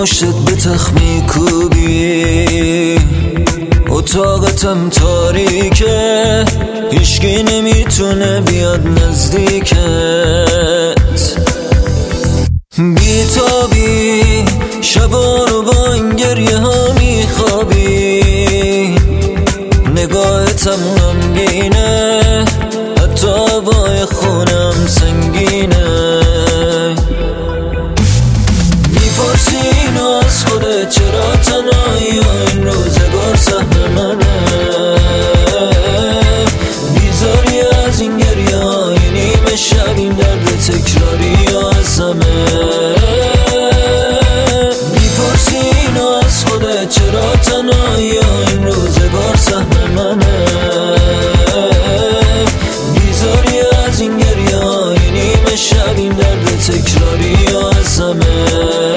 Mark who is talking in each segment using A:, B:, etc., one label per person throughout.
A: مشتت به تخت میکوبی، اتاقتم تاریکه، هیچکی نمیتونه بیاد نزدیکت. بیتابی شبا رو با این گریه ها میخوابی، نگاهتم غمگینه، حتی هوای خونم سنگینه. میپرسی اینو از خودت چرا تنهایی و این روزگار سهم منه، بیزاری از این گریه های نیمه شب، این درد تکراری یا از همه. میپرسی اینو از خودت چرا تنهایی و این روزگار سهم منه، بیزاری از این گریه های نیمه شب، این درد تکراری یا از همه.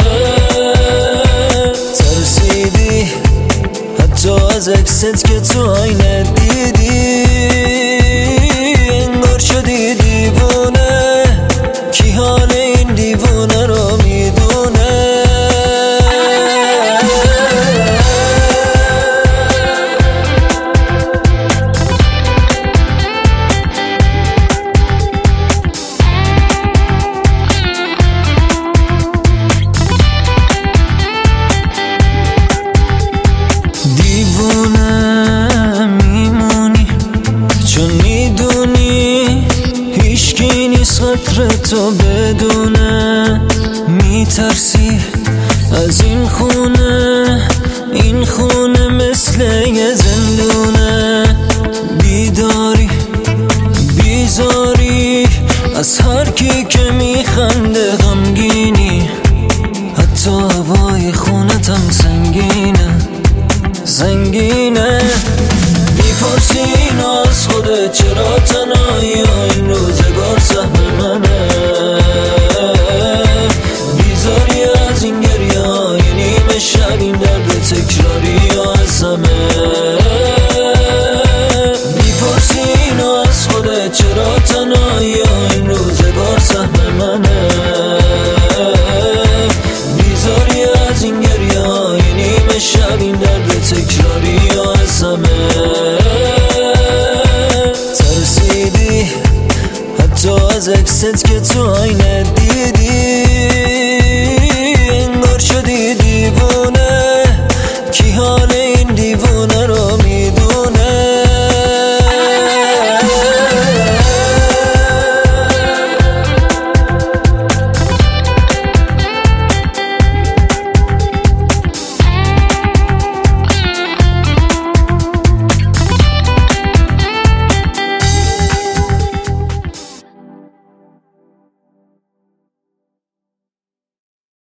A: ترسیدی حتی از عکست که تو آینه دیدی، انگار شدی دیوونه، کی حال این دیوونه رو میدونه. دیوونه میمونی چون میدونی هیچکی نیست قدر تو بدونه. میترسی از این خونه مثل یه زندونه. بیداری بیزاری از هر کی که میخنده، غمگینی حتی هوای خونتم سنگینه. میپرسی اینو از خودت چرا تنهایی و این روزگار سهم منه، بیزاری از این گریه های نیمه شب، این درد تکراری یا از همه. میپرسی اینو از خودت چرا تنهایی و این روزگار سهم منه، بیزاری از این گریه های نیمه شب، این درد تکراری یا از همه. ترسیدی حتی از عکست که تو آینه دیدی،